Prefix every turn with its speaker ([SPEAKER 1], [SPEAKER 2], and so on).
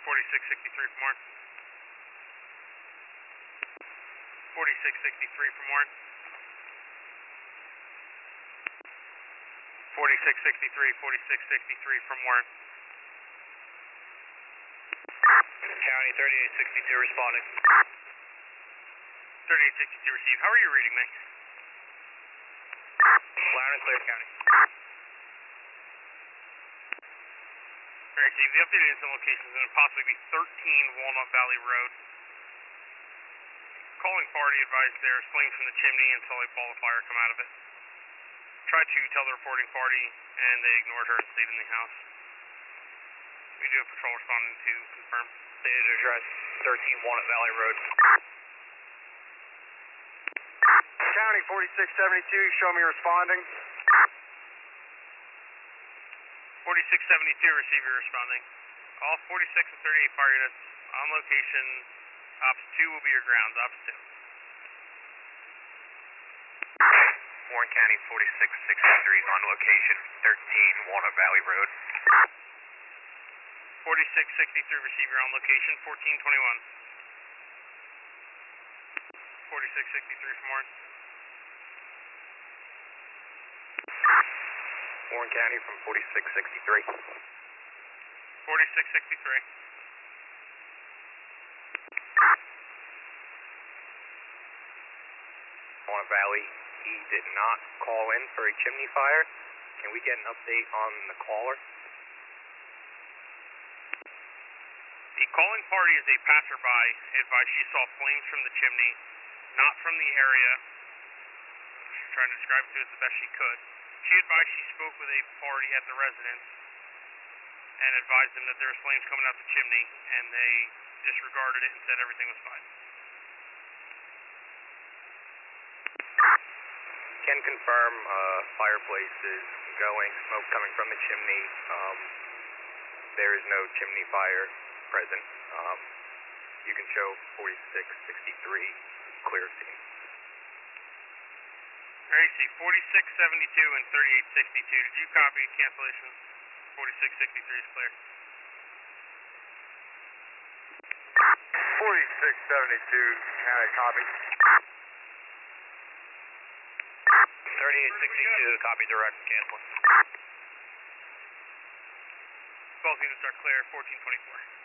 [SPEAKER 1] 4663 from Warren. 4663 from Warren. 4663, 4663 from Warren.
[SPEAKER 2] County 3862 responding.
[SPEAKER 1] 3862 received. How are you reading me?
[SPEAKER 2] Loud and clear, County.
[SPEAKER 1] Alright, Steve, the updated incident location is going to possibly be 13 Walnut Valley Road. Calling party advised there's flames from the chimney and saw a ball of fire come out of it. Tried to tell the reporting party, and they ignored her and stayed in the house. We do have patrol responding to confirm.
[SPEAKER 2] Stated address 13 Walnut Valley Road.
[SPEAKER 3] County 4672, show me responding.
[SPEAKER 1] 4672, receiver responding. All 46 and 38 fire units on location. Ops 2 will be your grounds, Ops 2.
[SPEAKER 2] Warren County 4663 on location, 13 Walnut Valley Road.
[SPEAKER 1] 4663 receiver on location, 1421. 4663 from Warren.
[SPEAKER 2] Warren County from 4663.
[SPEAKER 1] 4663.
[SPEAKER 2] Walnut Valley, he did not call in for a chimney fire. Can we get an update on the caller?
[SPEAKER 1] The calling party is a passerby. Advised she saw flames from the chimney, not from the area. She's trying to describe it to us the best she could. She advised she spoke with a party at the residence and advised them that there was flames coming out the chimney, and they disregarded it and said everything was fine.
[SPEAKER 2] Can confirm fireplace is going, smoke coming from the chimney. There is no chimney fire present. You can show 4663 clear scene.
[SPEAKER 1] Alright, see, 4672 and 3862. Did you copy cancellation? 4663 is clear.
[SPEAKER 3] 4672, county copy.
[SPEAKER 2] 3862, copy direct, cancel.
[SPEAKER 1] Both units are clear, 1424.